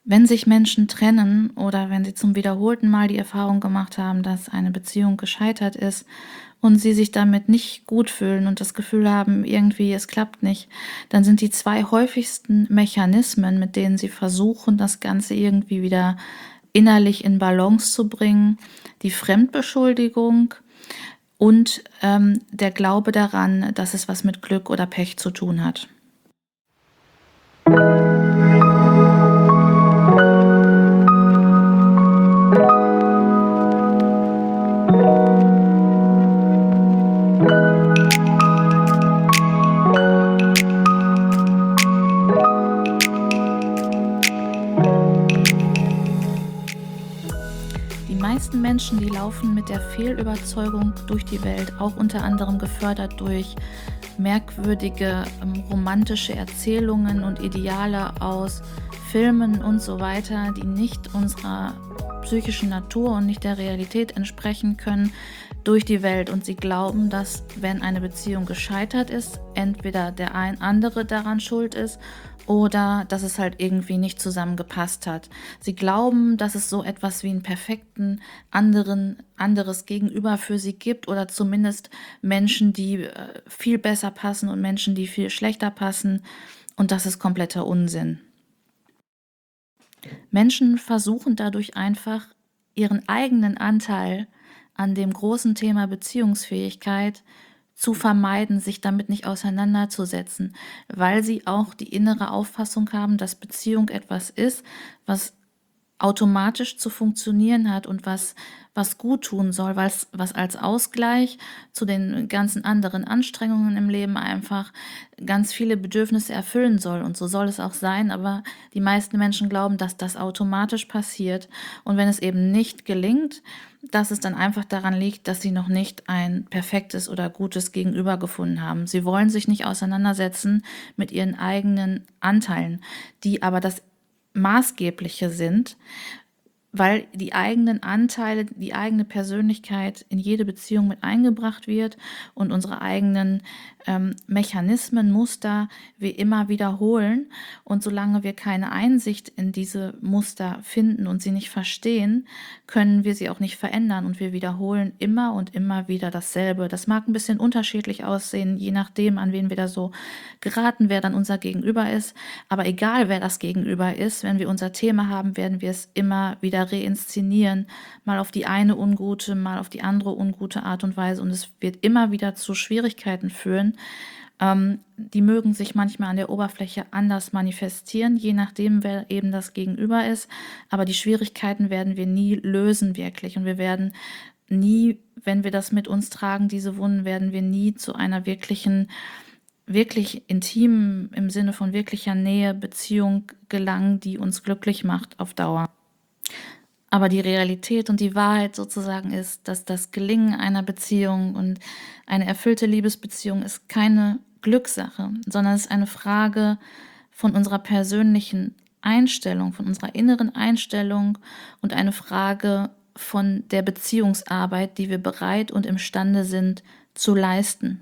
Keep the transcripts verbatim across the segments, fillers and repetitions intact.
Wenn sich Menschen trennen oder wenn sie zum wiederholten Mal die Erfahrung gemacht haben, dass eine Beziehung gescheitert ist und sie sich damit nicht gut fühlen und das Gefühl haben, irgendwie es klappt nicht, dann sind die zwei häufigsten Mechanismen, mit denen sie versuchen, das Ganze irgendwie wieder innerlich in Balance zu bringen, die Fremdbeschuldigung und ähm, der Glaube daran, dass es was mit Glück oder Pech zu tun hat. Die meisten Menschen, die laufen mit der Fehlüberzeugung durch die Welt, auch unter anderem gefördert durch merkwürdige ähm, romantische Erzählungen und Ideale aus Filmen und so weiter, die nicht unserer psychischen Natur und nicht der Realität entsprechen können, durch die Welt. Und sie glauben, dass, wenn eine Beziehung gescheitert ist, entweder der ein andere daran schuld ist oder dass es halt irgendwie nicht zusammengepasst hat. Sie glauben, dass es so etwas wie einen perfekten anderen, anderes Gegenüber für sie gibt oder zumindest Menschen, die äh, viel besser passen und Menschen, die viel schlechter passen. Und das ist kompletter Unsinn. Menschen versuchen dadurch einfach, ihren eigenen Anteil an dem großen Thema Beziehungsfähigkeit zu vermeiden, sich damit nicht auseinanderzusetzen, weil sie auch die innere Auffassung haben, dass Beziehung etwas ist, was automatisch zu funktionieren hat und was, was gut tun soll, was, was als Ausgleich zu den ganzen anderen Anstrengungen im Leben einfach ganz viele Bedürfnisse erfüllen soll. Und so soll es auch sein, aber die meisten Menschen glauben, dass das automatisch passiert. Und wenn es eben nicht gelingt, dass es dann einfach daran liegt, dass sie noch nicht ein perfektes oder gutes Gegenüber gefunden haben. Sie wollen sich nicht auseinandersetzen mit ihren eigenen Anteilen, die aber das Maßgebliche sind, weil die eigenen Anteile, die eigene Persönlichkeit in jede Beziehung mit eingebracht wird und unsere eigenen ähm, Mechanismen, Muster wir immer wiederholen. Und solange wir keine Einsicht in diese Muster finden und sie nicht verstehen, können wir sie auch nicht verändern und wir wiederholen immer und immer wieder dasselbe. Das mag ein bisschen unterschiedlich aussehen, je nachdem, an wen wir da so geraten, wer dann unser Gegenüber ist. Aber egal, wer das Gegenüber ist, wenn wir unser Thema haben, werden wir es immer wieder reinszenieren, mal auf die eine ungute, mal auf die andere ungute Art und Weise und es wird immer wieder zu Schwierigkeiten führen. Ähm, die mögen sich manchmal an der Oberfläche anders manifestieren, je nachdem, wer eben das Gegenüber ist, aber die Schwierigkeiten werden wir nie lösen wirklich und wir werden nie, wenn wir das mit uns tragen, diese Wunden, werden wir nie zu einer wirklichen wirklich intimen, im Sinne von wirklicher Nähe, Beziehung gelangen, die uns glücklich macht auf Dauer. Aber die Realität und die Wahrheit sozusagen ist, dass das Gelingen einer Beziehung und eine erfüllte Liebesbeziehung ist keine Glückssache, sondern es ist eine Frage von unserer persönlichen Einstellung, von unserer inneren Einstellung und eine Frage von der Beziehungsarbeit, die wir bereit und imstande sind zu leisten.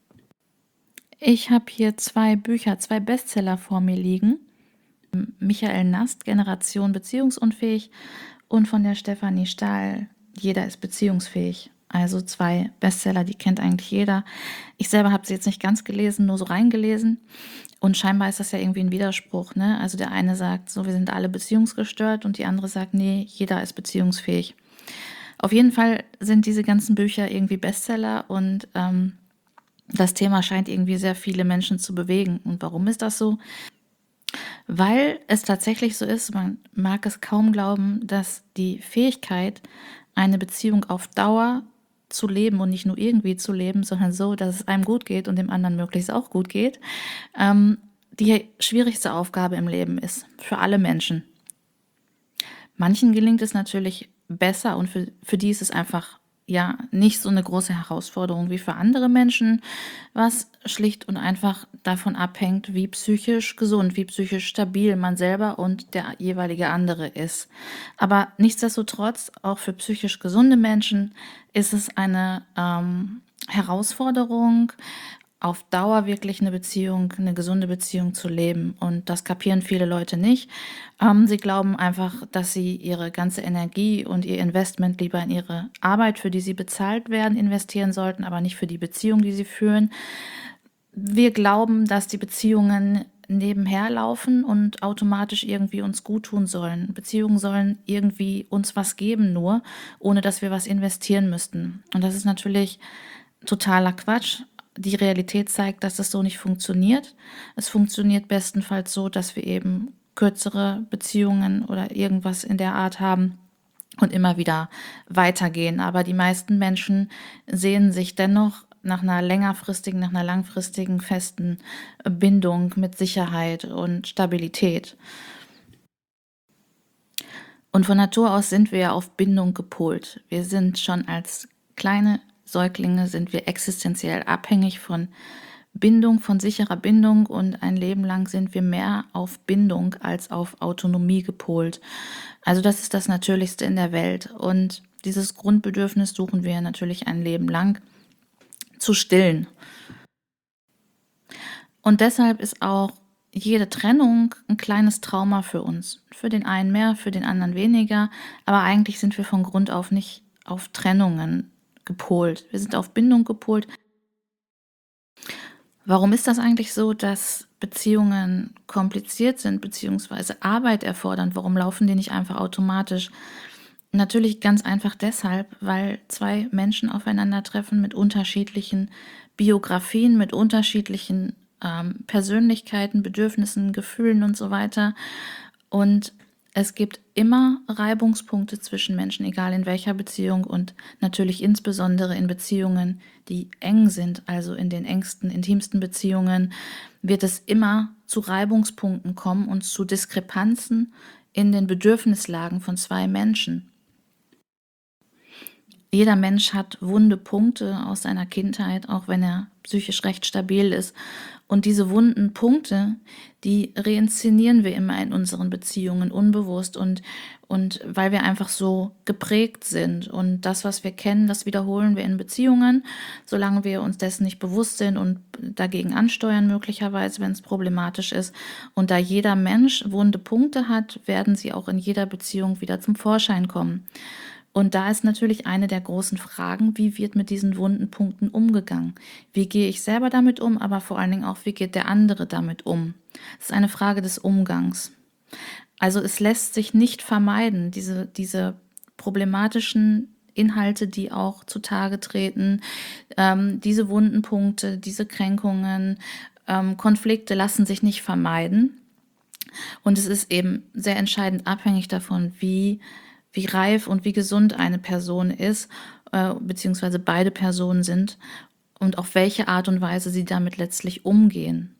Ich habe hier zwei Bücher, zwei Bestseller vor mir liegen. Michael Nast, Generation beziehungsunfähig und von der Stefanie Stahl, Jeder ist beziehungsfähig. Also zwei Bestseller, die kennt eigentlich jeder. Ich selber habe sie jetzt nicht ganz gelesen, nur so reingelesen. Und scheinbar ist das ja irgendwie ein Widerspruch, ne? Also der eine sagt so, wir sind alle beziehungsgestört und die andere sagt, nee, jeder ist beziehungsfähig. Auf jeden Fall sind diese ganzen Bücher irgendwie Bestseller und ähm, das Thema scheint irgendwie sehr viele Menschen zu bewegen. Und warum ist das so? Weil es tatsächlich so ist, man mag es kaum glauben, dass die Fähigkeit, eine Beziehung auf Dauer zu leben und nicht nur irgendwie zu leben, sondern so, dass es einem gut geht und dem anderen möglichst auch gut geht, ähm, die schwierigste Aufgabe im Leben ist, für alle Menschen. Manchen gelingt es natürlich besser und für, für die ist es einfach ja nicht so eine große Herausforderung wie für andere Menschen, was schlicht und einfach davon abhängt, wie psychisch gesund, wie psychisch stabil man selber und der jeweilige andere ist. Aber nichtsdestotrotz, auch für psychisch gesunde Menschen ist es eine ähm, Herausforderung auf Dauer wirklich eine Beziehung, eine gesunde Beziehung zu leben. Und das kapieren viele Leute nicht. Ähm, sie glauben einfach, dass sie ihre ganze Energie und ihr Investment lieber in ihre Arbeit, für die sie bezahlt werden, investieren sollten, aber nicht für die Beziehung, die sie führen. Wir glauben, dass die Beziehungen nebenher laufen und automatisch irgendwie uns gut tun sollen. Beziehungen sollen irgendwie uns was geben nur, ohne dass wir was investieren müssten. Und das ist natürlich totaler Quatsch. Die Realität zeigt, dass das so nicht funktioniert. Es funktioniert bestenfalls so, dass wir eben kürzere Beziehungen oder irgendwas in der Art haben und immer wieder weitergehen. Aber die meisten Menschen sehen sich dennoch nach einer längerfristigen, nach einer langfristigen, festen Bindung mit Sicherheit und Stabilität. Und von Natur aus sind wir ja auf Bindung gepolt. Wir sind schon als kleine Säuglinge, sind wir existenziell abhängig von Bindung, von sicherer Bindung, und ein Leben lang sind wir mehr auf Bindung als auf Autonomie gepolt. Also das ist das Natürlichste in der Welt, und dieses Grundbedürfnis suchen wir natürlich ein Leben lang zu stillen. Und deshalb ist auch jede Trennung ein kleines Trauma für uns. Für den einen mehr, für den anderen weniger, aber eigentlich sind wir von Grund auf nicht auf Trennungen gepolt. Wir sind auf Bindung gepolt. Warum ist das eigentlich so, dass Beziehungen kompliziert sind bzw. Arbeit erfordern? Warum laufen die nicht einfach automatisch? Natürlich ganz einfach deshalb, weil zwei Menschen aufeinandertreffen mit unterschiedlichen Biografien, mit unterschiedlichen ähm, Persönlichkeiten, Bedürfnissen, Gefühlen und so weiter. Und es gibt immer Reibungspunkte zwischen Menschen, egal in welcher Beziehung, und natürlich insbesondere in Beziehungen, die eng sind, also in den engsten, intimsten Beziehungen, wird es immer zu Reibungspunkten kommen und zu Diskrepanzen in den Bedürfnislagen von zwei Menschen. Jeder Mensch hat wunde Punkte aus seiner Kindheit, auch wenn er psychisch recht stabil ist. Und diese wunden Punkte, die reinszenieren wir immer in unseren Beziehungen unbewusst, und, und weil wir einfach so geprägt sind. Und das, was wir kennen, das wiederholen wir in Beziehungen, solange wir uns dessen nicht bewusst sind und dagegen ansteuern möglicherweise, wenn es problematisch ist. Und da jeder Mensch wunde Punkte hat, werden sie auch in jeder Beziehung wieder zum Vorschein kommen. Und da ist natürlich eine der großen Fragen: Wie wird mit diesen wunden Punkten umgegangen? Wie gehe ich selber damit um, aber vor allen Dingen auch, wie geht der andere damit um? Das ist eine Frage des Umgangs. Also es lässt sich nicht vermeiden, diese, diese problematischen Inhalte, die auch zutage treten, ähm, diese wunden Punkte, diese Kränkungen, ähm, Konflikte lassen sich nicht vermeiden. Und es ist eben sehr entscheidend abhängig davon, wie wie reif und wie gesund eine Person ist, äh, beziehungsweise beide Personen sind, und auf welche Art und Weise sie damit letztlich umgehen.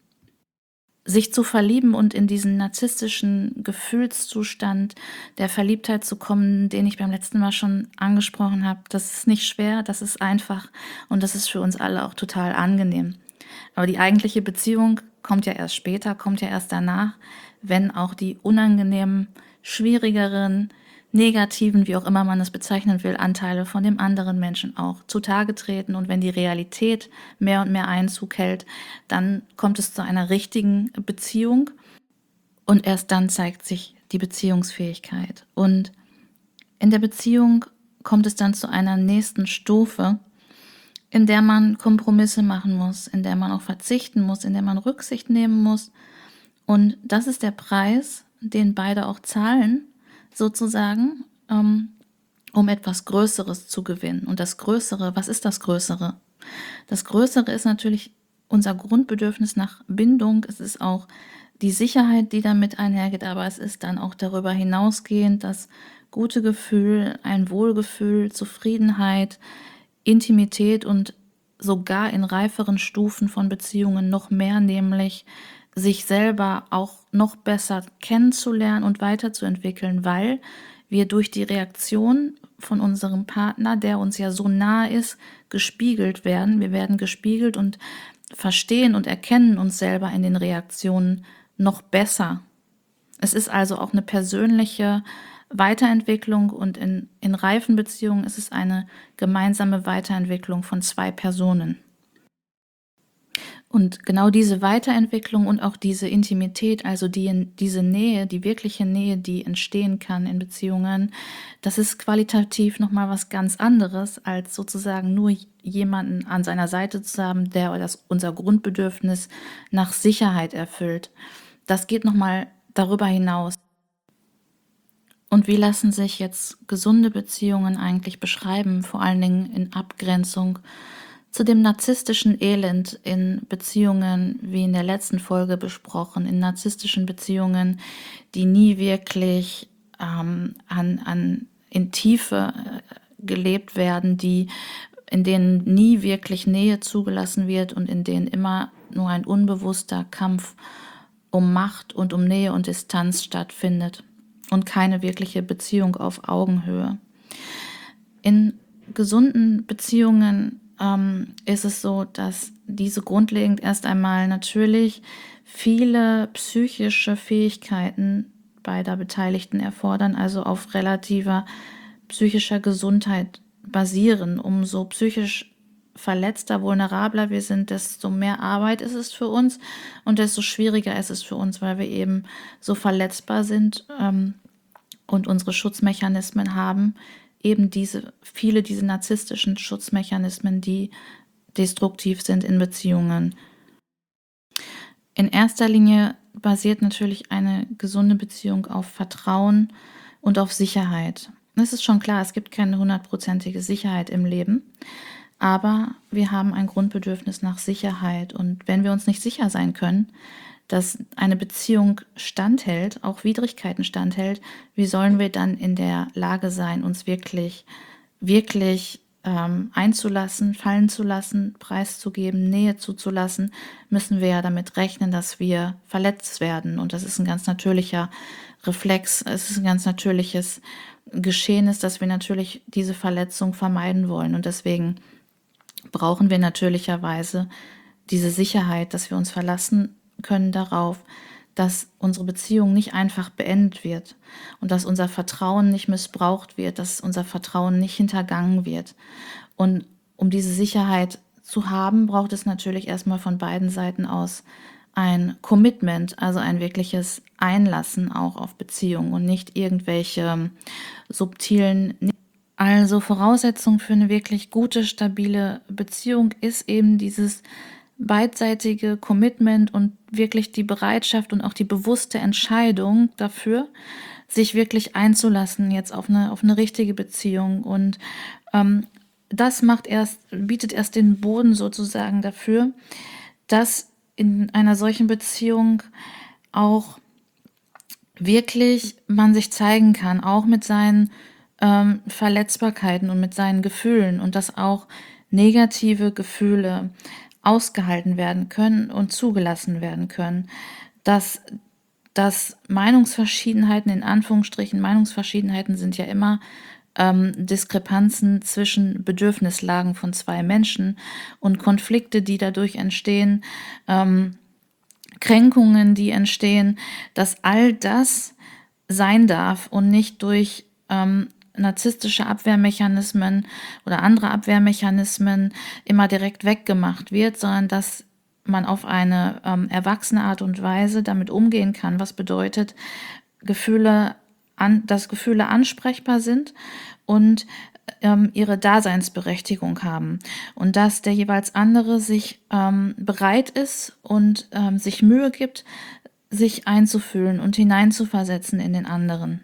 Sich zu verlieben und in diesen narzisstischen Gefühlszustand der Verliebtheit zu kommen, den ich beim letzten Mal schon angesprochen habe, das ist nicht schwer, das ist einfach, und das ist für uns alle auch total angenehm. Aber die eigentliche Beziehung kommt ja erst später, kommt ja erst danach, wenn auch die unangenehmen, schwierigeren, negativen, wie auch immer man es bezeichnen will, Anteile von dem anderen Menschen auch zutage treten. Und wenn die Realität mehr und mehr Einzug hält, dann kommt es zu einer richtigen Beziehung, und erst dann zeigt sich die Beziehungsfähigkeit. Und in der Beziehung kommt es dann zu einer nächsten Stufe, in der man Kompromisse machen muss, in der man auch verzichten muss, in der man Rücksicht nehmen muss. Und das ist der Preis, den beide auch zahlen, sozusagen, ähm, um etwas Größeres zu gewinnen. Und das Größere, was ist das Größere? Das Größere ist natürlich unser Grundbedürfnis nach Bindung. Es ist auch die Sicherheit, die damit einhergeht, aber es ist dann auch darüber hinausgehend das gute Gefühl, ein Wohlgefühl, Zufriedenheit, Intimität und sogar in reiferen Stufen von Beziehungen noch mehr, nämlich sich selber auch noch besser kennenzulernen und weiterzuentwickeln, weil wir durch die Reaktion von unserem Partner, der uns ja so nahe ist, gespiegelt werden. Wir werden gespiegelt und verstehen und erkennen uns selber in den Reaktionen noch besser. Es ist also auch eine persönliche Weiterentwicklung, und in, in reifen Beziehungen ist es eine gemeinsame Weiterentwicklung von zwei Personen. Und genau diese Weiterentwicklung und auch diese Intimität, also die diese Nähe, die wirkliche Nähe, die entstehen kann in Beziehungen, das ist qualitativ noch mal was ganz anderes, als sozusagen nur jemanden an seiner Seite zu haben, der das unser Grundbedürfnis nach Sicherheit erfüllt. Das geht noch mal darüber hinaus. Und wie lassen sich jetzt gesunde Beziehungen eigentlich beschreiben, vor allen Dingen in Abgrenzung zu dem narzisstischen Elend in Beziehungen, wie in der letzten Folge besprochen, in narzisstischen Beziehungen, die nie wirklich ähm, an, an, in Tiefe äh, gelebt werden, die, in denen nie wirklich Nähe zugelassen wird und in denen immer nur ein unbewusster Kampf um Macht und um Nähe und Distanz stattfindet und keine wirkliche Beziehung auf Augenhöhe. In gesunden Beziehungen ähm, ist es so, dass diese grundlegend erst einmal natürlich viele psychische Fähigkeiten beider Beteiligten erfordern, also auf relativer psychischer Gesundheit basieren. Umso psychisch verletzter, vulnerabler wir sind, desto mehr Arbeit ist es für uns und desto schwieriger ist es für uns, weil wir eben so verletzbar sind ähm, und unsere Schutzmechanismen haben, eben diese, viele diese narzisstischen Schutzmechanismen, die destruktiv sind in Beziehungen. In erster Linie basiert natürlich eine gesunde Beziehung auf Vertrauen und auf Sicherheit. Es ist schon klar, es gibt keine hundertprozentige Sicherheit im Leben, aber wir haben ein Grundbedürfnis nach Sicherheit. Und wenn wir uns nicht sicher sein können, dass eine Beziehung standhält, auch Widrigkeiten standhält, wie sollen wir dann in der Lage sein, uns wirklich, wirklich ähm, einzulassen, fallen zu lassen, preiszugeben, Nähe zuzulassen, müssen wir ja damit rechnen, dass wir verletzt werden. Und das ist ein ganz natürlicher Reflex, es ist ein ganz natürliches Geschehnis, dass wir natürlich diese Verletzung vermeiden wollen. Und deswegen brauchen wir natürlicherweise diese Sicherheit, dass wir uns verlassen können darauf, dass unsere Beziehung nicht einfach beendet wird und dass unser Vertrauen nicht missbraucht wird, dass unser Vertrauen nicht hintergangen wird. Und um diese Sicherheit zu haben, braucht es natürlich erstmal von beiden Seiten aus ein Commitment, also ein wirkliches Einlassen auch auf Beziehungen und nicht irgendwelche subtilen. Also Voraussetzung für eine wirklich gute, stabile Beziehung ist eben dieses beidseitige Commitment und wirklich die Bereitschaft und auch die bewusste Entscheidung dafür, sich wirklich einzulassen jetzt auf eine, auf eine richtige Beziehung. Und ähm, das macht erst, bietet erst den Boden sozusagen dafür, dass in einer solchen Beziehung auch wirklich man sich zeigen kann, auch mit seinen ähm, Verletzbarkeiten und mit seinen Gefühlen und dass auch negative Gefühle ausgehalten werden können und zugelassen werden können, dass, dass Meinungsverschiedenheiten, in Anführungsstrichen, Meinungsverschiedenheiten sind ja immer ähm, Diskrepanzen zwischen Bedürfnislagen von zwei Menschen und Konflikte, die dadurch entstehen, ähm, Kränkungen, die entstehen, dass all das sein darf und nicht durch ähm, narzisstische Abwehrmechanismen oder andere Abwehrmechanismen immer direkt weggemacht wird, sondern dass man auf eine ähm, erwachsene Art und Weise damit umgehen kann, was bedeutet, Gefühle an, dass Gefühle ansprechbar sind und ähm, ihre Daseinsberechtigung haben und dass der jeweils andere sich ähm, bereit ist und ähm, sich Mühe gibt, sich einzufühlen und hineinzuversetzen in den anderen.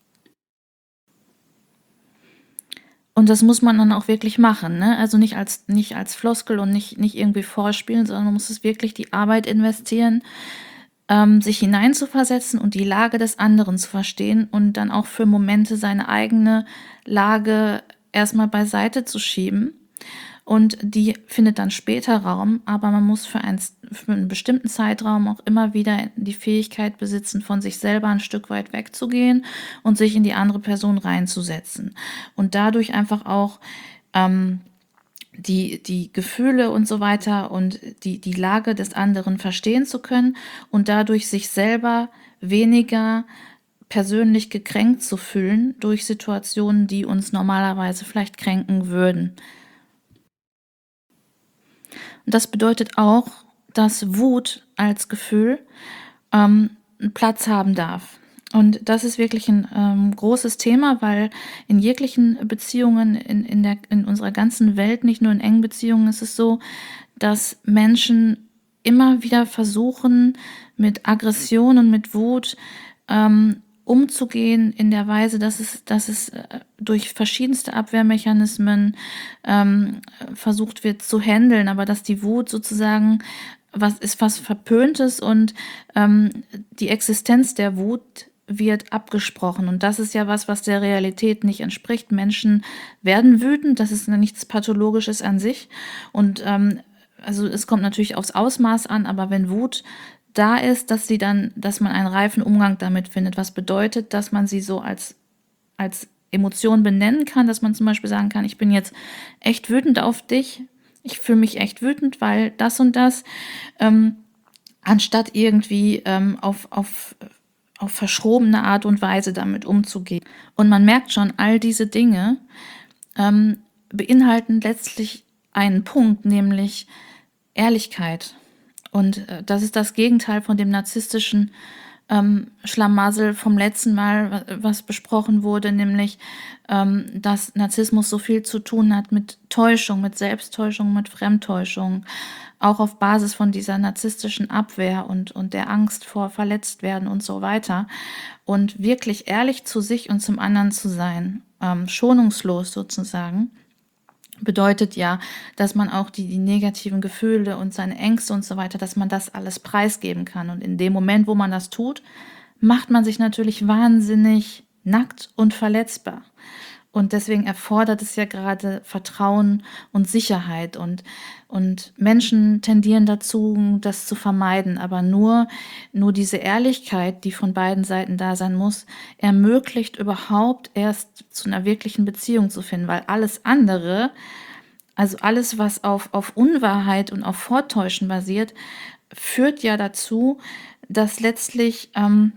Und das muss man dann auch wirklich machen, ne? Also nicht als, nicht als Floskel und nicht, nicht irgendwie vorspielen, sondern man muss es wirklich die Arbeit investieren, ähm, sich hineinzuversetzen und die Lage des anderen zu verstehen und dann auch für Momente seine eigene Lage erstmal beiseite zu schieben. Und die findet dann später Raum, aber man muss für, ein, für einen bestimmten Zeitraum auch immer wieder die Fähigkeit besitzen, von sich selber ein Stück weit wegzugehen und sich in die andere Person reinzusetzen. Und dadurch einfach auch ähm, die, die Gefühle und so weiter und die, die Lage des anderen verstehen zu können und dadurch sich selber weniger persönlich gekränkt zu fühlen durch Situationen, die uns normalerweise vielleicht kränken würden. Und das bedeutet auch, dass Wut als Gefühl ähm, einen Platz haben darf. Und das ist wirklich ein ähm, großes Thema, weil in jeglichen Beziehungen in, in, der, in unserer ganzen Welt, nicht nur in engen Beziehungen, ist es so, dass Menschen immer wieder versuchen, mit Aggression und mit Wut ähm, umzugehen in der Weise, dass es, dass es durch verschiedenste Abwehrmechanismen ähm, versucht wird zu handeln, aber dass die Wut sozusagen was ist was Verpöntes und ähm, die Existenz der Wut wird abgesprochen. Und das ist ja was, was der Realität nicht entspricht. Menschen werden wütend, das ist nichts Pathologisches an sich. Und ähm, also es kommt natürlich aufs Ausmaß an, aber wenn Wut da ist, dass sie dann, dass man einen reifen Umgang damit findet, was bedeutet, dass man sie so als, als Emotion benennen kann, dass man zum Beispiel sagen kann, ich bin jetzt echt wütend auf dich, ich fühle mich echt wütend, weil das und das, ähm, anstatt irgendwie ähm, auf, auf, auf verschrobene Art und Weise damit umzugehen. Und man merkt schon, all diese Dinge ähm, beinhalten letztlich einen Punkt, nämlich Ehrlichkeit. Und äh, das ist das Gegenteil von dem narzisstischen ähm, Schlamassel vom letzten Mal, was besprochen wurde, nämlich, ähm, dass Narzissmus so viel zu tun hat mit Täuschung, mit Selbsttäuschung, mit Fremdtäuschung, auch auf Basis von dieser narzisstischen Abwehr und, und der Angst vor Verletztwerden und so weiter. Und wirklich ehrlich zu sich und zum anderen zu sein, ähm, schonungslos sozusagen, bedeutet ja, dass man auch die, die negativen Gefühle und seine Ängste und so weiter, dass man das alles preisgeben kann. Und in dem Moment, wo man das tut, macht man sich natürlich wahnsinnig nackt und verletzbar. Und deswegen erfordert es ja gerade Vertrauen und Sicherheit. Und, und Menschen tendieren dazu, das zu vermeiden. Aber nur, nur diese Ehrlichkeit, die von beiden Seiten da sein muss, ermöglicht überhaupt erst zu einer wirklichen Beziehung zu finden. Weil alles andere, also alles, was auf, auf Unwahrheit und auf Vortäuschen basiert, führt ja dazu, dass letztlich ähm,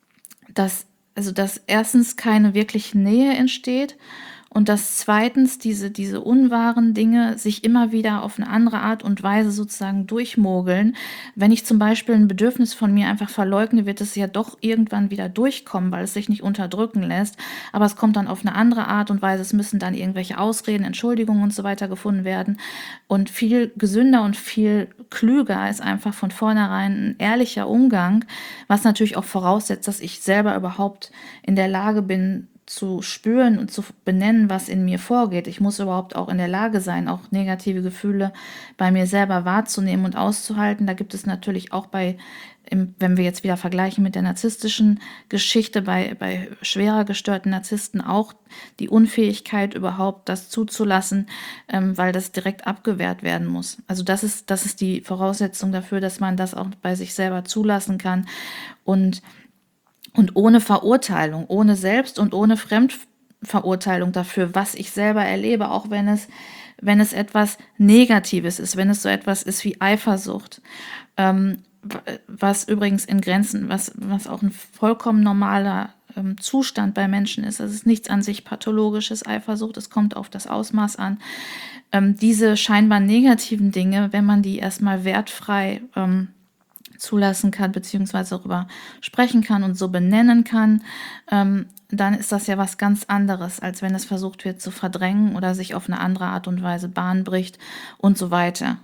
das Also, dass erstens keine wirkliche Nähe entsteht und dass zweitens diese, diese unwahren Dinge sich immer wieder auf eine andere Art und Weise sozusagen durchmogeln. Wenn ich zum Beispiel ein Bedürfnis von mir einfach verleugne, wird es ja doch irgendwann wieder durchkommen, weil es sich nicht unterdrücken lässt. Aber es kommt dann auf eine andere Art und Weise. Es müssen dann irgendwelche Ausreden, Entschuldigungen und so weiter gefunden werden. Und viel gesünder und viel klüger ist einfach von vornherein ein ehrlicher Umgang, was natürlich auch voraussetzt, dass ich selber überhaupt in der Lage bin, zu spüren und zu benennen, was in mir vorgeht. Ich muss überhaupt auch in der Lage sein, auch negative Gefühle bei mir selber wahrzunehmen und auszuhalten. Da gibt es natürlich auch bei, wenn wir jetzt wieder vergleichen mit der narzisstischen Geschichte, bei, bei schwerer gestörten Narzissten auch die Unfähigkeit, überhaupt das zuzulassen, ähm, weil das direkt abgewehrt werden muss. Also das ist, das ist die Voraussetzung dafür, dass man das auch bei sich selber zulassen kann. Und Und ohne Verurteilung, ohne Selbst- und ohne Fremdverurteilung dafür, was ich selber erlebe, auch wenn es, wenn es etwas Negatives ist, wenn es so etwas ist wie Eifersucht, ähm, was übrigens in Grenzen, was, was auch ein vollkommen normaler ähm, Zustand bei Menschen ist. Es ist nichts an sich Pathologisches, Eifersucht, es kommt auf das Ausmaß an. Ähm, diese scheinbar negativen Dinge, wenn man die erstmal wertfrei ähm, zulassen kann, beziehungsweise darüber sprechen kann und so benennen kann, ähm, dann ist das ja was ganz anderes, als wenn es versucht wird zu verdrängen oder sich auf eine andere Art und Weise Bahn bricht und so weiter.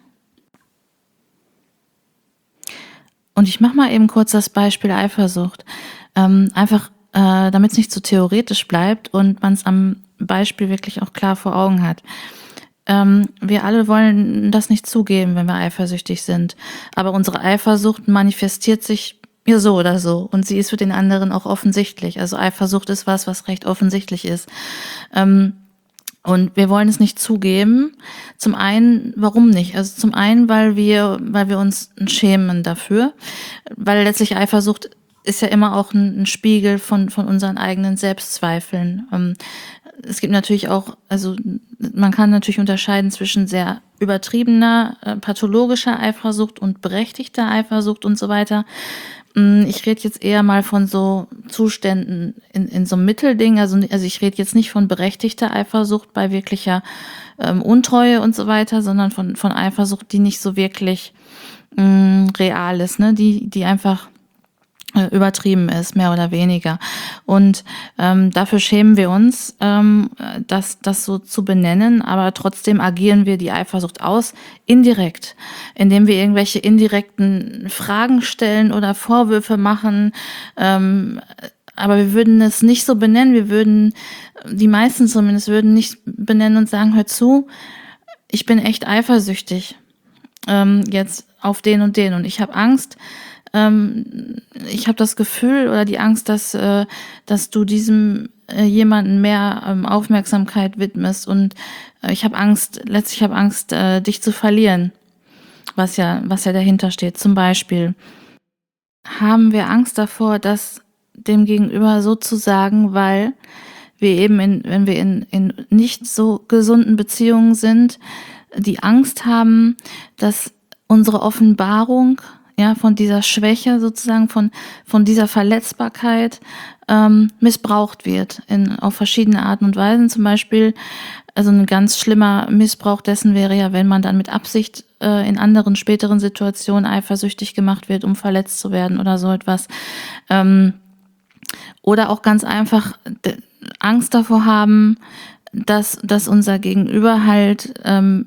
Und ich mache mal eben kurz das Beispiel Eifersucht. Ähm, einfach, äh, damit es nicht zu theoretisch bleibt und man es am Beispiel wirklich auch klar vor Augen hat. Ähm, wir alle wollen das nicht zugeben, wenn wir eifersüchtig sind. Aber unsere Eifersucht manifestiert sich ja so oder so. Und sie ist für den anderen auch offensichtlich. Also Eifersucht ist was, was recht offensichtlich ist. Ähm, und wir wollen es nicht zugeben. Zum einen, warum nicht? Also zum einen, weil wir, weil wir uns schämen dafür. Weil letztlich Eifersucht ist ja immer auch ein, ein Spiegel von, von unseren eigenen Selbstzweifeln. Ähm, es gibt natürlich auch, also man kann natürlich unterscheiden zwischen sehr übertriebener, äh, pathologischer Eifersucht und berechtigter Eifersucht und so weiter. Ich rede jetzt eher mal von so Zuständen in, in so einem Mittelding. Also, also ich rede jetzt nicht von berechtigter Eifersucht bei wirklicher ähm, Untreue und so weiter, sondern von, von Eifersucht, die nicht so wirklich mh, real ist, ne? die, die einfach äh, übertrieben ist, mehr oder weniger. Und ähm, dafür schämen wir uns, ähm, das, das so zu benennen, aber trotzdem agieren wir die Eifersucht aus, indirekt, indem wir irgendwelche indirekten Fragen stellen oder Vorwürfe machen. Ähm, aber wir würden es nicht so benennen, wir würden, die meisten zumindest, würden nicht benennen und sagen, hör zu, ich bin echt eifersüchtig ähm, jetzt auf den und den und ich habe Angst, ähm, ich habe das Gefühl oder die Angst, dass, äh, dass du diesem äh, jemanden mehr ähm, Aufmerksamkeit widmest und äh, ich habe Angst, letztlich habe Angst, äh, dich zu verlieren, was ja, was ja dahinter steht. Zum Beispiel haben wir Angst davor, das dem Gegenüber so zu sagen, weil wir eben, in, wenn wir in, in nicht so gesunden Beziehungen sind, die Angst haben, dass unsere Offenbarung, ja, von dieser Schwäche sozusagen, von, von dieser Verletzbarkeit ähm, missbraucht wird in, auf verschiedene Arten und Weisen. Zum Beispiel, also ein ganz schlimmer Missbrauch dessen wäre ja, wenn man dann mit Absicht äh, in anderen späteren Situationen eifersüchtig gemacht wird, um verletzt zu werden oder so etwas. Ähm, oder auch ganz einfach d- Angst davor haben, dass, dass unser Gegenüber halt ähm,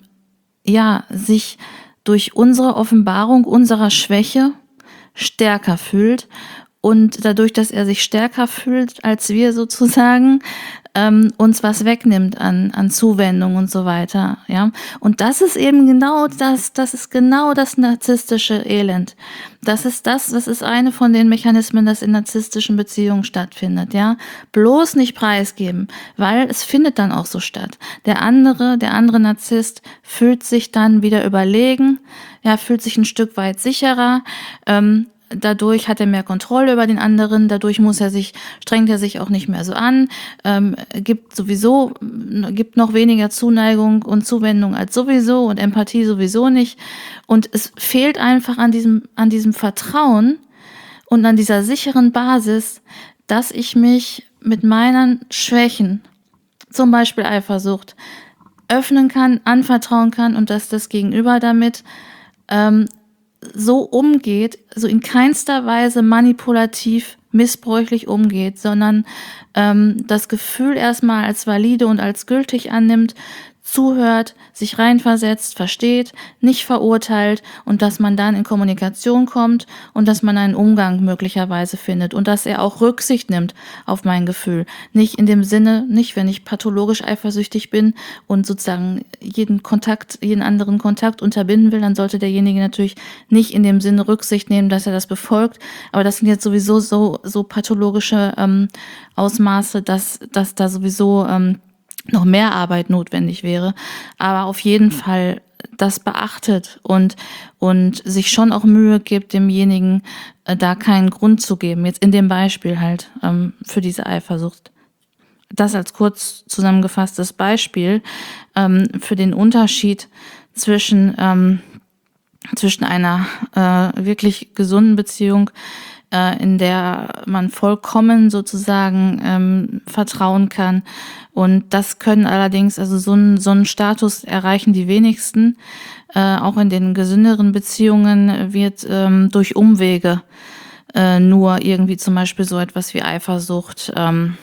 ja sich durch unsere Offenbarung unserer Schwäche stärker fühlt und dadurch, dass er sich stärker fühlt als wir sozusagen, ähm, uns was wegnimmt an, an Zuwendung und so weiter, ja. Und das ist eben genau das, das ist genau das narzisstische Elend. Das ist das, das ist eine von den Mechanismen, das in narzisstischen Beziehungen stattfindet, ja. Bloß nicht preisgeben, weil es findet dann auch so statt. Der andere, der andere Narzisst fühlt sich dann wieder überlegen, ja, fühlt sich ein Stück weit sicherer, ähm, dadurch hat er mehr Kontrolle über den anderen, dadurch muss er sich, strengt er sich auch nicht mehr so an, ähm, gibt sowieso, gibt noch weniger Zuneigung und Zuwendung als sowieso und Empathie sowieso nicht. Und es fehlt einfach an diesem, an diesem Vertrauen und an dieser sicheren Basis, dass ich mich mit meinen Schwächen, zum Beispiel Eifersucht, öffnen kann, anvertrauen kann und dass das Gegenüber damit ähm, so umgeht, so in keinster Weise manipulativ, missbräuchlich umgeht, sondern ähm, das Gefühl erstmal als valide und als gültig annimmt, zuhört, sich reinversetzt, versteht, nicht verurteilt und dass man dann in Kommunikation kommt und dass man einen Umgang möglicherweise findet und dass er auch Rücksicht nimmt auf mein Gefühl. Nicht in dem Sinne, nicht wenn ich pathologisch eifersüchtig bin und sozusagen jeden Kontakt, jeden anderen Kontakt unterbinden will, dann sollte derjenige natürlich nicht in dem Sinne Rücksicht nehmen, dass er das befolgt. Aber das sind jetzt sowieso so, so pathologische ähm, Ausmaße, dass, dass da sowieso ähm, noch mehr Arbeit notwendig wäre, aber auf jeden Fall das beachtet und, und sich schon auch Mühe gibt, demjenigen äh, da keinen Grund zu geben. Jetzt in dem Beispiel halt ähm, für diese Eifersucht. Das als kurz zusammengefasstes Beispiel ähm, für den Unterschied zwischen, ähm, zwischen einer äh, wirklich gesunden Beziehung, äh, in der man vollkommen sozusagen ähm, vertrauen kann. Und das können allerdings, also so einen, so einen Status erreichen die wenigsten. Äh, auch in den gesünderen Beziehungen wird ähm, durch Umwege äh, nur irgendwie zum Beispiel so etwas wie Eifersucht ähm,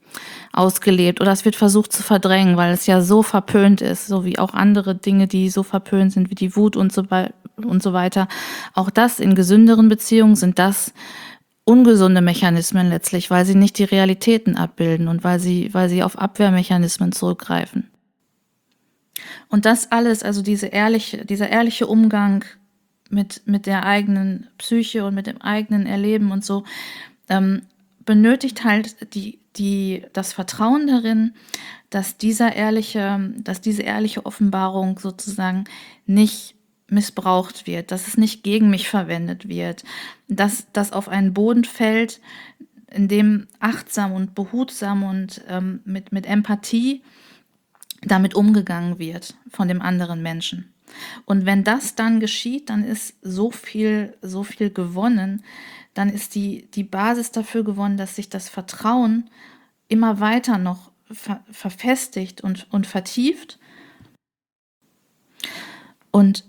ausgelebt oder es wird versucht zu verdrängen, weil es ja so verpönt ist, so wie auch andere Dinge, die so verpönt sind, wie die Wut und so, und so weiter. Auch das in gesünderen Beziehungen sind das ungesunde Mechanismen letztlich, weil sie nicht die Realitäten abbilden und weil sie, weil sie auf Abwehrmechanismen zurückgreifen. Und das alles, also diese ehrliche, dieser ehrliche Umgang mit, mit der eigenen Psyche und mit dem eigenen Erleben und so, ähm, benötigt halt die, die, das Vertrauen darin, dass dieser ehrliche, dass diese ehrliche Offenbarung sozusagen nicht missbraucht wird, dass es nicht gegen mich verwendet wird, dass das auf einen Boden fällt, in dem achtsam und behutsam und ähm, mit, mit Empathie damit umgegangen wird von dem anderen Menschen. Und wenn das dann geschieht, dann ist so viel, so viel gewonnen, dann ist die, die Basis dafür gewonnen, dass sich das Vertrauen immer weiter noch ver verfestigt und, und vertieft. Und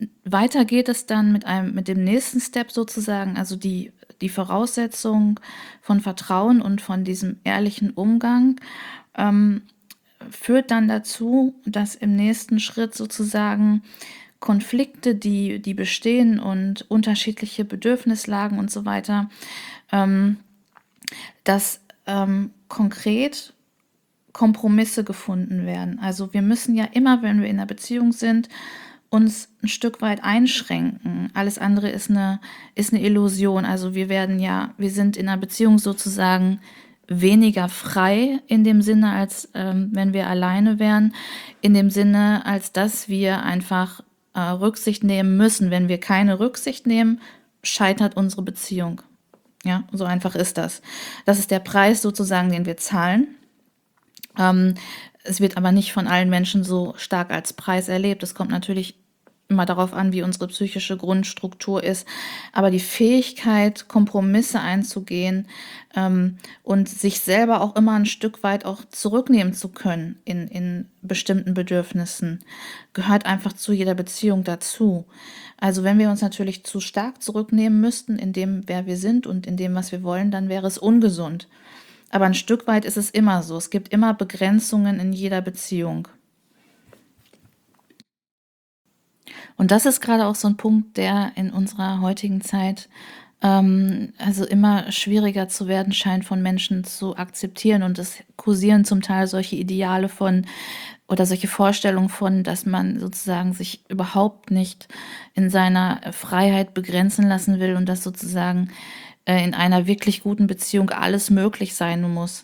weiter geht es dann mit einem mit dem nächsten Step sozusagen, also die die Voraussetzung von Vertrauen und von diesem ehrlichen Umgang, ähm, führt dann dazu, dass im nächsten Schritt sozusagen Konflikte, die die bestehen und unterschiedliche Bedürfnislagen und so weiter, ähm, dass, ähm, konkret Kompromisse gefunden werden. Also, wir müssen ja immer, wenn wir in 'ner Beziehung sind, uns 'n Stück weit einschränken. Alles andere ist 'ne ist 'ne Illusion. Also, wir werden ja wir sind in 'ner Beziehung sozusagen weniger frei in dem Sinne, als, ähm, wenn wir alleine wären, in dem Sinne, als dass wir einfach, äh, Rücksicht nehmen müssen. Wenn wir keine Rücksicht nehmen, scheitert unsere Beziehung. Ja, so einfach ist das. Das ist der Preis sozusagen, den wir zahlen. Ähm, es wird aber nicht von allen Menschen so stark als Preis erlebt. Es kommt natürlich immer darauf an, wie unsere psychische Grundstruktur ist. Aber die Fähigkeit, Kompromisse einzugehen, ähm, und sich selber auch immer ein Stück weit auch zurücknehmen zu können in in bestimmten Bedürfnissen, gehört einfach zu jeder Beziehung dazu. Also, wenn wir uns natürlich zu stark zurücknehmen müssten in dem, wer wir sind und in dem, was wir wollen, dann wäre es ungesund. Aber ein Stück weit ist es immer so. Es gibt immer Begrenzungen in jeder Beziehung. Und das ist gerade auch so ein Punkt, der in unserer heutigen Zeit, ähm, also, immer schwieriger zu werden scheint, von Menschen zu akzeptieren. Und es kursieren zum Teil solche Ideale von oder solche Vorstellungen von, dass man sozusagen sich überhaupt nicht in seiner Freiheit begrenzen lassen will und dass sozusagen, äh, in einer wirklich guten Beziehung alles möglich sein muss.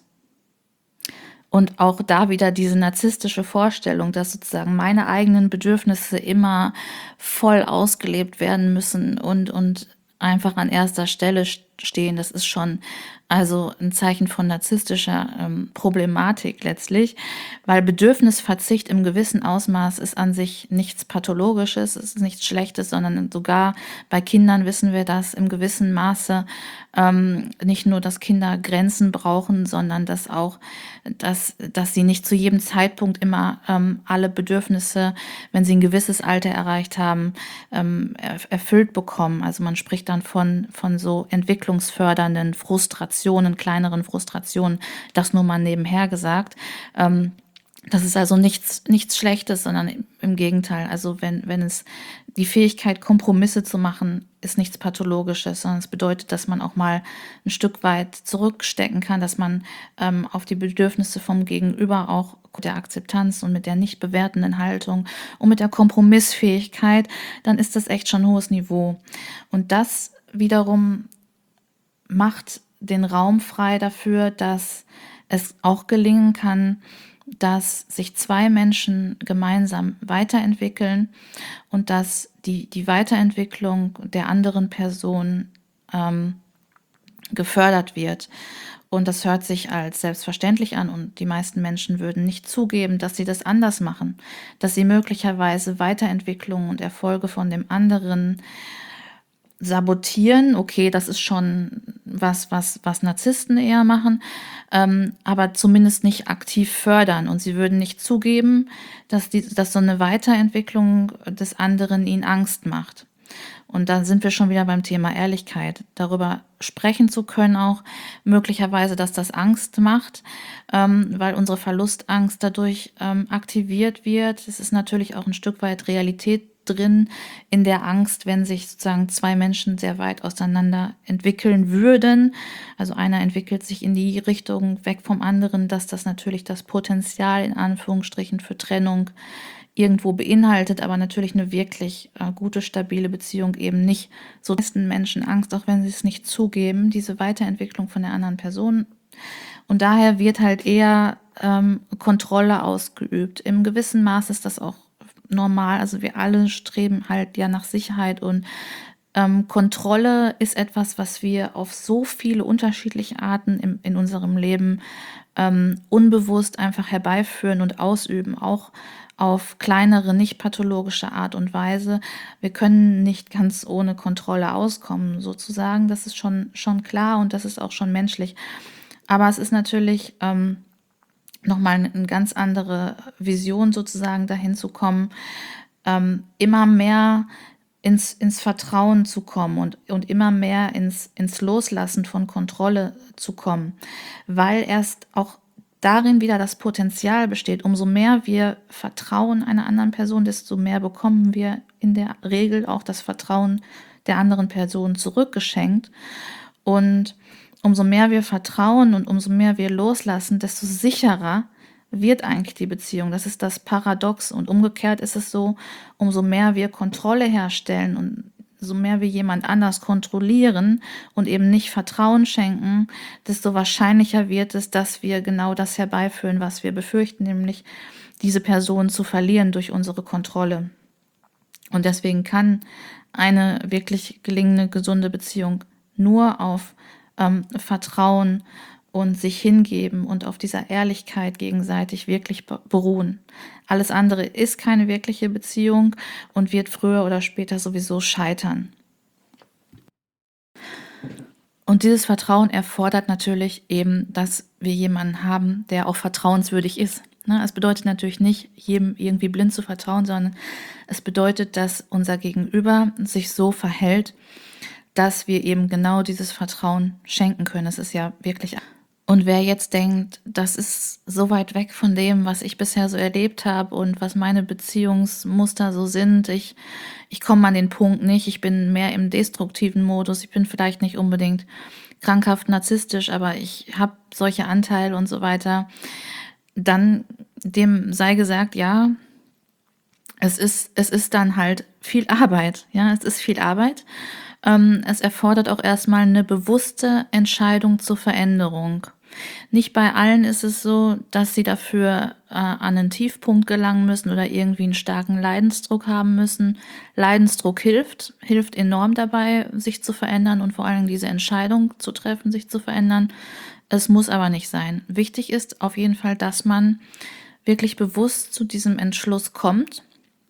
Und auch da wieder diese narzisstische Vorstellung, dass sozusagen meine eigenen Bedürfnisse immer voll ausgelebt werden müssen und und einfach an erster Stelle st stehen. Das ist schon also ein Zeichen von narzisstischer, ähm, Problematik letztlich, weil Bedürfnisverzicht im gewissen Ausmaß ist an sich nichts Pathologisches, es ist nichts Schlechtes, sondern sogar bei Kindern wissen wir das im gewissen Maße, ähm, nicht nur, dass Kinder Grenzen brauchen, sondern dass auch dass dass sie nicht zu jedem Zeitpunkt immer, ähm, alle Bedürfnisse, wenn sie ein gewisses Alter erreicht haben, ähm, erf erfüllt bekommen. Also, man spricht dann von von so entwicklungsfördernden Frustrationen, kleineren Frustrationen, das nur mal nebenher gesagt. Ähm, das ist also nichts nichts Schlechtes, sondern im im Gegenteil. Also, wenn wenn es die Fähigkeit, Kompromisse zu machen, ist nichts Pathologisches, sondern es bedeutet, dass man auch mal ein Stück weit zurückstecken kann, dass man, ähm, auf die Bedürfnisse vom Gegenüber auch mit der Akzeptanz und mit der nicht bewertenden Haltung und mit der Kompromissfähigkeit, dann ist das echt schon 'n hohes Niveau. Und das wiederum macht den Raum frei dafür, dass es auch gelingen kann, dass sich zwei Menschen gemeinsam weiterentwickeln und dass die die Weiterentwicklung der anderen Person, ähm, gefördert wird. Und das hört sich als selbstverständlich an und die meisten Menschen würden nicht zugeben, dass sie das anders machen, dass sie möglicherweise Weiterentwicklung und Erfolge von dem anderen sabotieren. Okay, das ist schon was, was was Narzissten eher machen, ähm, aber zumindest nicht aktiv fördern. Und sie würden nicht zugeben, dass die dass so eine Weiterentwicklung des anderen ihnen Angst macht. Und dann sind wir schon wieder beim Thema Ehrlichkeit. Darüber sprechen zu können auch möglicherweise, dass das Angst macht, ähm, weil unsere Verlustangst dadurch, ähm, aktiviert wird. Es ist natürlich auch ein Stück weit Realität drin in der Angst, wenn sich sozusagen zwei Menschen sehr weit auseinander entwickeln würden. Also einer entwickelt sich in die Richtung weg vom anderen, dass das natürlich das Potenzial in Anführungsstrichen für Trennung irgendwo beinhaltet, aber natürlich eine wirklich, äh, gute, stabile Beziehung eben nicht. So meisten Menschen Angst, auch wenn sie es nicht zugeben, diese Weiterentwicklung von der anderen Person. Und daher wird halt eher, ähm, Kontrolle ausgeübt. Im gewissen Maß ist das auch normal. Also, wir alle streben halt ja nach Sicherheit und, ähm, Kontrolle ist etwas, was wir auf so viele unterschiedliche Arten im in unserem Leben, ähm, unbewusst einfach herbeiführen und ausüben, auch auf kleinere, nicht pathologische Art und Weise. Wir können nicht ganz ohne Kontrolle auskommen sozusagen. Das ist schon schon klar und das ist auch schon menschlich. Aber es ist natürlich, ähm, noch mal 'ne ganz andere Vision sozusagen dahin zu kommen, ähm, immer mehr ins, ins Vertrauen zu kommen und, und immer mehr ins, ins Loslassen von Kontrolle zu kommen, weil erst auch darin wieder das Potenzial besteht. Umso mehr wir vertrauen einer anderen Person, desto mehr bekommen wir in der Regel auch das Vertrauen der anderen Person zurückgeschenkt. Und umso mehr wir vertrauen und umso mehr wir loslassen, desto sicherer wird eigentlich die Beziehung. Das ist das Paradox. Und umgekehrt ist es so, umso mehr wir Kontrolle herstellen und so mehr wir jemand anders kontrollieren und eben nicht Vertrauen schenken, desto wahrscheinlicher wird es, dass wir genau das herbeiführen, was wir befürchten, nämlich diese Person zu verlieren durch unsere Kontrolle. Und deswegen kann eine wirklich gelingende, gesunde Beziehung nur auf ähm, Vertrauen und sich hingeben und auf dieser Ehrlichkeit gegenseitig wirklich beruhen. Alles andere ist keine wirkliche Beziehung und wird früher oder später sowieso scheitern. Und dieses Vertrauen erfordert natürlich eben, dass wir jemanden haben, der auch vertrauenswürdig ist. Es bedeutet natürlich nicht, jedem irgendwie blind zu vertrauen, sondern es bedeutet, dass unser Gegenüber sich so verhält, dass wir eben genau dieses Vertrauen schenken können. Es ist ja wirklich. Und wer jetzt denkt, das ist so weit weg von dem, was ich bisher so erlebt habe und was meine Beziehungsmuster so sind, ich, ich komme an den Punkt nicht, ich bin mehr im destruktiven Modus, ich bin vielleicht nicht unbedingt krankhaft narzisstisch, aber ich habe solche Anteile und so weiter, dann dem sei gesagt, ja, es ist, es ist dann halt viel Arbeit, ja, es ist viel Arbeit. Ähm, es erfordert auch erstmal eine bewusste Entscheidung zur Veränderung. Nicht bei allen ist es so, dass sie dafür äh, an einen Tiefpunkt gelangen müssen oder irgendwie einen starken Leidensdruck haben müssen. Leidensdruck hilft, hilft enorm dabei, sich zu verändern und vor allem diese Entscheidung zu treffen, sich zu verändern. Es muss aber nicht sein. Wichtig ist auf jeden Fall, dass man wirklich bewusst zu diesem Entschluss kommt.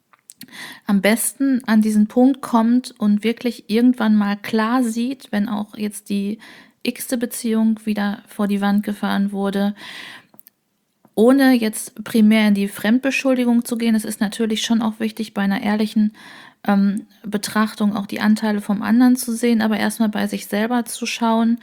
Am besten an diesen Punkt kommt und wirklich irgendwann mal klar sieht, wenn auch jetzt die x-te Beziehung wieder vor die Wand gefahren wurde, ohne jetzt primär in die Fremdbeschuldigung zu gehen. Es ist natürlich schon auch wichtig, bei einer ehrlichen ähm, Betrachtung auch die Anteile vom anderen zu sehen, aber erstmal bei sich selber zu schauen,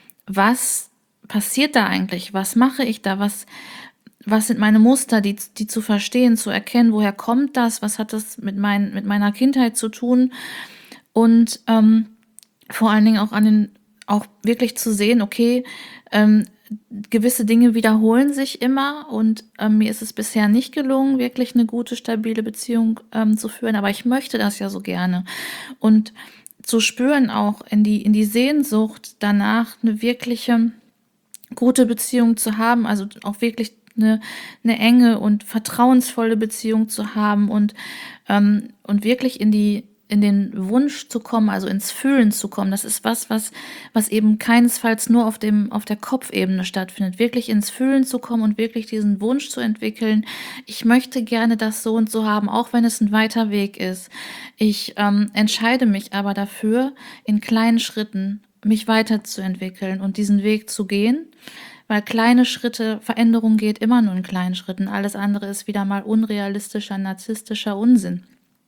was passiert da eigentlich? Was mache ich da? Was, was sind meine Muster, die, die zu verstehen, zu erkennen, woher kommt das? Was hat das mit, mein, mit meiner Kindheit zu tun? Und ähm, vor allen Dingen auch an den, auch wirklich zu sehen, okay, ähm, gewisse Dinge wiederholen sich immer und ähm, mir ist es bisher nicht gelungen, wirklich eine gute, stabile Beziehung ähm, zu führen, aber ich möchte das ja so gerne. Und zu spüren auch in die, in die Sehnsucht danach, eine wirkliche gute Beziehung zu haben, also auch wirklich eine, eine enge und vertrauensvolle Beziehung zu haben und, ähm, und wirklich in die in den Wunsch zu kommen, also ins Fühlen zu kommen. Das ist was, was, was eben keinesfalls nur auf dem, auf der Kopfebene stattfindet. Wirklich ins Fühlen zu kommen und wirklich diesen Wunsch zu entwickeln. Ich möchte gerne das so und so haben, auch wenn es ein weiter Weg ist. Ich ähm, entscheide mich aber dafür, in kleinen Schritten mich weiterzuentwickeln und diesen Weg zu gehen. Weil kleine Schritte, Veränderung geht immer nur in kleinen Schritten. Alles andere ist wieder mal unrealistischer, narzisstischer Unsinn.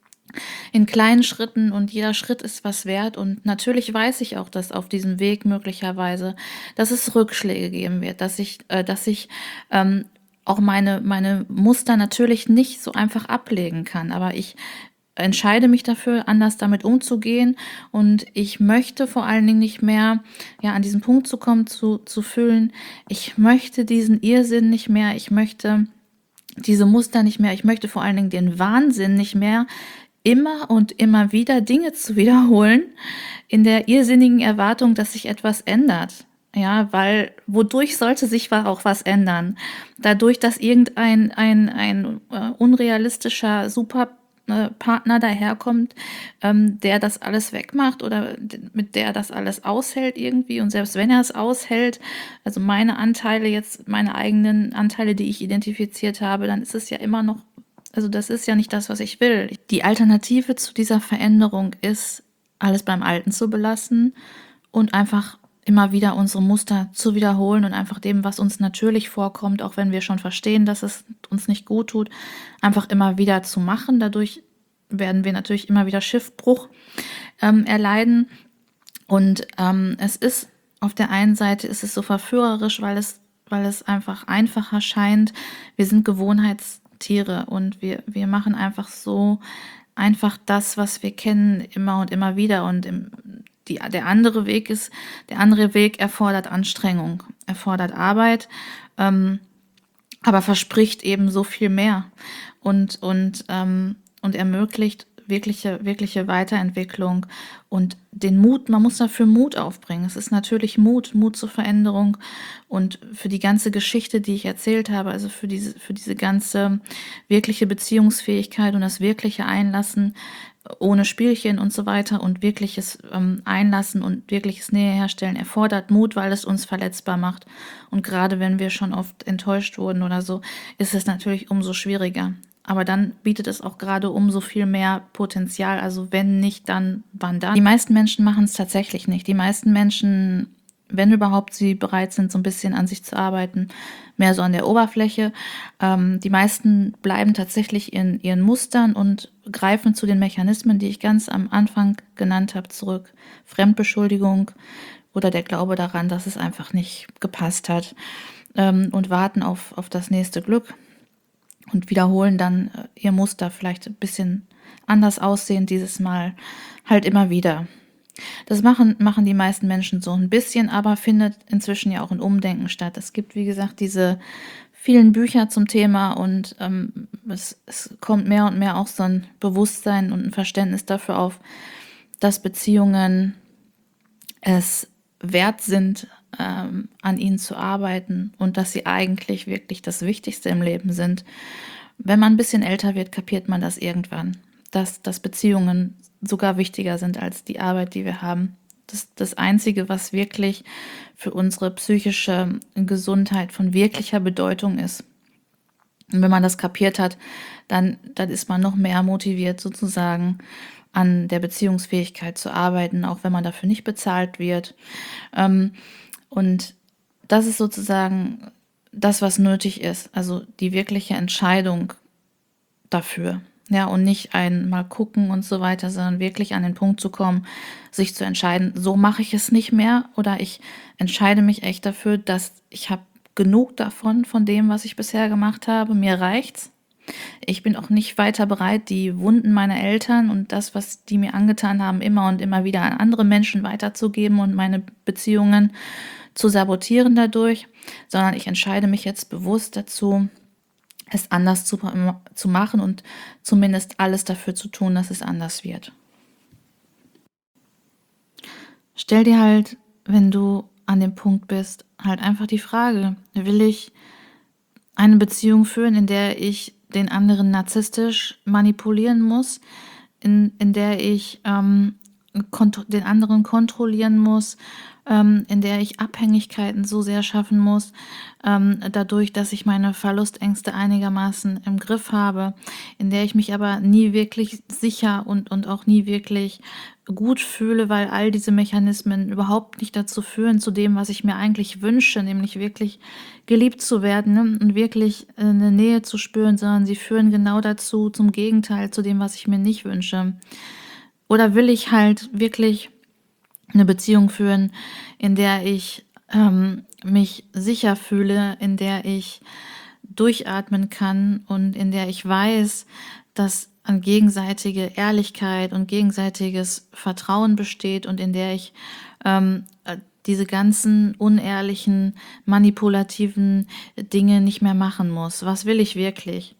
In kleinen Schritten und jeder Schritt ist was wert und natürlich weiß ich auch, dass auf diesem Weg möglicherweise, dass es Rückschläge geben wird, dass ich, äh, dass ich ähm, auch meine, meine Muster natürlich nicht so einfach ablegen kann, aber ich entscheide mich dafür, anders damit umzugehen und ich möchte vor allen Dingen nicht mehr ja, an diesen Punkt zu kommen, zu, zu fühlen, ich möchte diesen Irrsinn nicht mehr, ich möchte diese Muster nicht mehr, ich möchte vor allen Dingen den Wahnsinn nicht mehr, immer und immer wieder Dinge zu wiederholen, in der irrsinnigen Erwartung, dass sich etwas ändert. Ja, weil wodurch sollte sich auch was ändern? Dadurch, dass irgendein ein, ein äh, unrealistischer Superpartner daherkommt, ähm, der das alles wegmacht oder mit der das alles aushält irgendwie. Und selbst wenn er es aushält, also meine Anteile jetzt, meine eigenen Anteile, die ich identifiziert habe, dann ist es ja immer noch, also das ist ja nicht das, was ich will. Die Alternative zu dieser Veränderung ist, alles beim Alten zu belassen und einfach immer wieder unsere Muster zu wiederholen und einfach dem, was uns natürlich vorkommt, auch wenn wir schon verstehen, dass es uns nicht gut tut, einfach immer wieder zu machen. Dadurch werden wir natürlich immer wieder Schiffbruch ähm, erleiden. Und ähm, es ist auf der einen Seite ist es so verführerisch, weil es, weil es einfach einfacher scheint. Wir sind Gewohnheitstiere und wir, wir machen einfach so einfach das, was wir kennen, immer und immer wieder. Und im, die, der andere Weg ist, der andere Weg erfordert Anstrengung, erfordert Arbeit, ähm, aber verspricht eben so viel mehr und, und, ähm, und ermöglicht wirkliche, wirkliche Weiterentwicklung und den Mut, man muss dafür Mut aufbringen. Es ist natürlich Mut, Mut zur Veränderung und für die ganze Geschichte, die ich erzählt habe, also für diese, für diese ganze wirkliche Beziehungsfähigkeit und das wirkliche Einlassen ohne Spielchen und so weiter und wirkliches ähm, Einlassen und wirkliches Nähe herstellen erfordert Mut, weil es uns verletzbar macht. Und gerade wenn wir schon oft enttäuscht wurden oder so, ist es natürlich umso schwieriger. Aber dann bietet es auch gerade umso viel mehr Potenzial. Also wenn nicht, dann wann dann? Die meisten Menschen machen es tatsächlich nicht. Die meisten Menschen, wenn überhaupt sie bereit sind, so ein bisschen an sich zu arbeiten, mehr so an der Oberfläche. Ähm, die meisten bleiben tatsächlich in ihren Mustern und greifen zu den Mechanismen, die ich ganz am Anfang genannt habe, zurück. Fremdbeschuldigung oder der Glaube daran, dass es einfach nicht gepasst hat, ähm, und warten auf, auf das nächste Glück. Und wiederholen dann ihr Muster, vielleicht ein bisschen anders aussehen, dieses Mal halt immer wieder. Das machen, machen die meisten Menschen so ein bisschen, aber findet inzwischen ja auch ein Umdenken statt. Es gibt, wie gesagt, diese vielen Bücher zum Thema und ähm, es, es kommt mehr und mehr auch so ein Bewusstsein und ein Verständnis dafür auf, dass Beziehungen es wert sind, ähm, an ihnen zu arbeiten und dass sie eigentlich wirklich das Wichtigste im Leben sind. Wenn man ein bisschen älter wird, kapiert man das irgendwann, dass, dass Beziehungen sogar wichtiger sind als die Arbeit, die wir haben. Das das Einzige, was wirklich für unsere psychische Gesundheit von wirklicher Bedeutung ist. Und wenn man das kapiert hat, dann, dann ist man noch mehr motiviert, sozusagen an der Beziehungsfähigkeit zu arbeiten, auch wenn man dafür nicht bezahlt wird. Ähm, und das ist sozusagen das, was nötig ist, also die wirkliche Entscheidung dafür. Ja, und nicht ein mal gucken und so weiter, sondern wirklich an den Punkt zu kommen, sich zu entscheiden, so mache ich es nicht mehr oder ich entscheide mich echt dafür, dass ich habe genug davon, von dem, was ich bisher gemacht habe, mir reicht's. Ich bin auch nicht weiter bereit, die Wunden meiner Eltern und das, was die mir angetan haben, immer und immer wieder an andere Menschen weiterzugeben und meine Beziehungen zu sabotieren dadurch, sondern ich entscheide mich jetzt bewusst dazu, es anders zu, zu machen und zumindest alles dafür zu tun, dass es anders wird. Stell dir halt, wenn du an dem Punkt bist, halt einfach die Frage, will ich eine Beziehung führen, in der ich den anderen narzisstisch manipulieren muss, in, in der ich ähm, kont- den anderen kontrollieren muss, ähm, in der ich Abhängigkeiten so sehr schaffen muss, ähm, dadurch, dass ich meine Verlustängste einigermaßen im Griff habe, in der ich mich aber nie wirklich sicher und, und auch nie wirklich gut fühle, weil all diese Mechanismen überhaupt nicht dazu führen, zu dem, was ich mir eigentlich wünsche, nämlich wirklich geliebt zu werden, ne? Und wirklich eine Nähe zu spüren, sondern sie führen genau dazu, zum Gegenteil, zu dem, was ich mir nicht wünsche. Oder will ich halt wirklich eine Beziehung führen, in der ich ähm, mich sicher fühle, in der ich durchatmen kann und in der ich weiß, dass an gegenseitige Ehrlichkeit und gegenseitiges Vertrauen besteht und in der ich ähm, diese ganzen unehrlichen, manipulativen Dinge nicht mehr machen muss. Was will ich wirklich?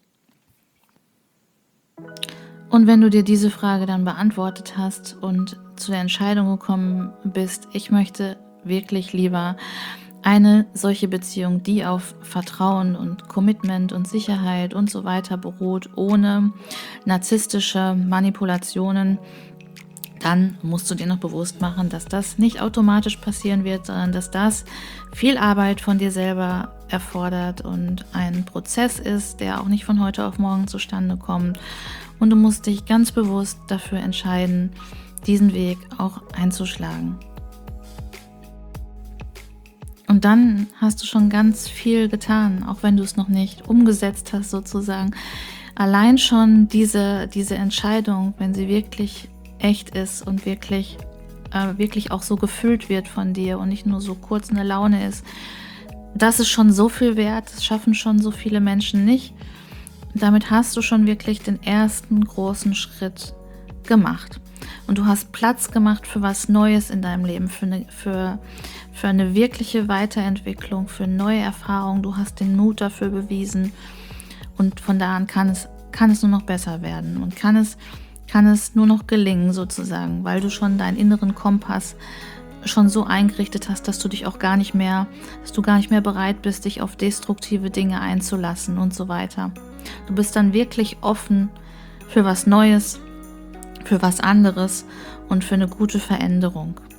Und wenn du dir diese Frage dann beantwortet hast und zu der Entscheidung gekommen bist, ich möchte wirklich lieber eine solche Beziehung, die auf Vertrauen und Commitment und Sicherheit und so weiter beruht, ohne narzisstische Manipulationen, dann musst du dir noch bewusst machen, dass das nicht automatisch passieren wird, sondern dass das viel Arbeit von dir selber erfordert und ein Prozess ist, der auch nicht von heute auf morgen zustande kommt. Und du musst dich ganz bewusst dafür entscheiden, diesen Weg auch einzuschlagen. Und dann hast du schon ganz viel getan, auch wenn du es noch nicht umgesetzt hast sozusagen. Allein schon diese, diese Entscheidung, wenn sie wirklich echt ist und wirklich, äh, wirklich auch so gefühlt wird von dir und nicht nur so kurz eine Laune ist, das ist schon so viel wert. Das schaffen schon so viele Menschen nicht. Damit hast du schon wirklich den ersten großen Schritt gemacht. Und du hast Platz gemacht für was Neues in deinem Leben, für eine, für, für eine wirkliche Weiterentwicklung, für neue Erfahrungen. Du hast den Mut dafür bewiesen. Und von da an kann es, kann es nur noch besser werden und kann es, kann es nur noch gelingen sozusagen, weil du schon deinen inneren Kompass schon so eingerichtet hast, dass du dich auch gar nicht mehr, dass du gar nicht mehr bereit bist, dich auf destruktive Dinge einzulassen und so weiter. Du bist dann wirklich offen für was Neues, für was anderes und für eine gute Veränderung.